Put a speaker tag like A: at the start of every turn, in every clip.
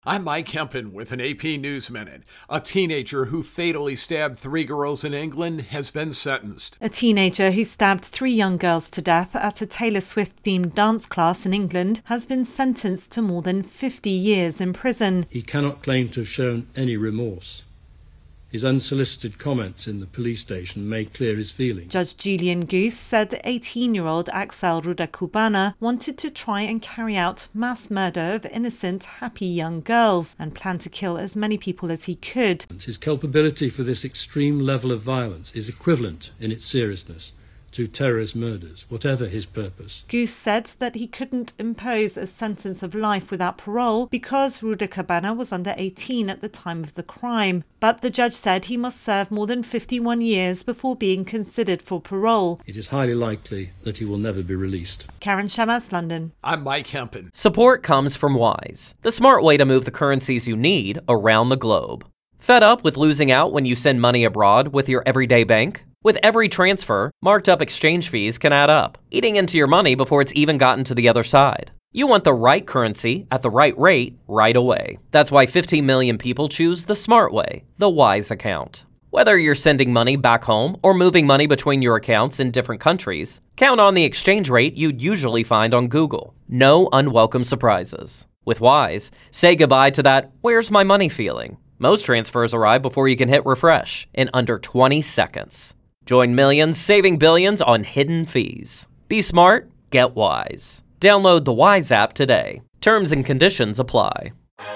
A: I'm Mike Hempen with an AP News Minute. A teenager who fatally stabbed 3 girls in England has been sentenced.
B: A teenager who stabbed 3 young girls to death at a Taylor Swift-themed dance class in England has been sentenced to more than 50 years in prison.
C: He cannot claim to have shown any remorse. His unsolicited comments in the police station made clear his feelings.
B: Judge Julian Goose said 18-year-old Axel Rudakubana wanted to try and carry out mass murder of innocent, happy young girls and planned to kill as many people as he could.
C: His culpability for this extreme level of violence is equivalent in its seriousness to terrorist murders, whatever his purpose.
B: Goose said that he couldn't impose a sentence of life without parole because Rudakubana was under 18 at the time of the crime. But the judge said he must serve more than 51 years before being considered for parole.
C: It is highly likely that he will never be released.
B: Karen Shamas, London.
A: I'm Mike Hempen.
D: Support comes from Wise, the smart way to move the currencies you need around the globe. Fed up with losing out when you send money abroad with your everyday bank? With every transfer, marked up exchange fees can add up, eating into your money before it's even gotten to the other side. You want the right currency at the right rate right away. That's why 15 million people choose the smart way, the Wise account. Whether you're sending money back home or moving money between your accounts in different countries, count on the exchange rate you'd usually find on Google. No unwelcome surprises. With Wise, say goodbye to that "where's my money" feeling. Most transfers arrive before you can hit refresh in under 20 seconds. Join millions saving billions on hidden fees. Be smart, get Wise. Download the Wise app today. Terms and conditions apply.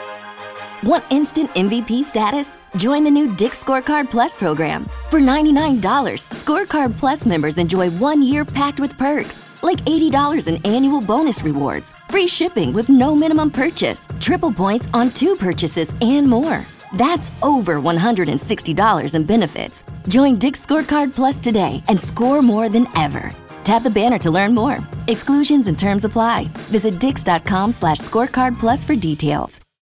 E: Want instant MVP status? Join the new Dick's Scorecard Plus program. For $99, Scorecard Plus members enjoy 1 year packed with perks, like $80 in annual bonus rewards, free shipping with no minimum purchase, triple points on 2 purchases, and more. That's over $160 in benefits. Join Dick's Scorecard Plus today and score more than ever. Tap the banner to learn more. Exclusions and terms apply. Visit dix.com/scorecardplus for details.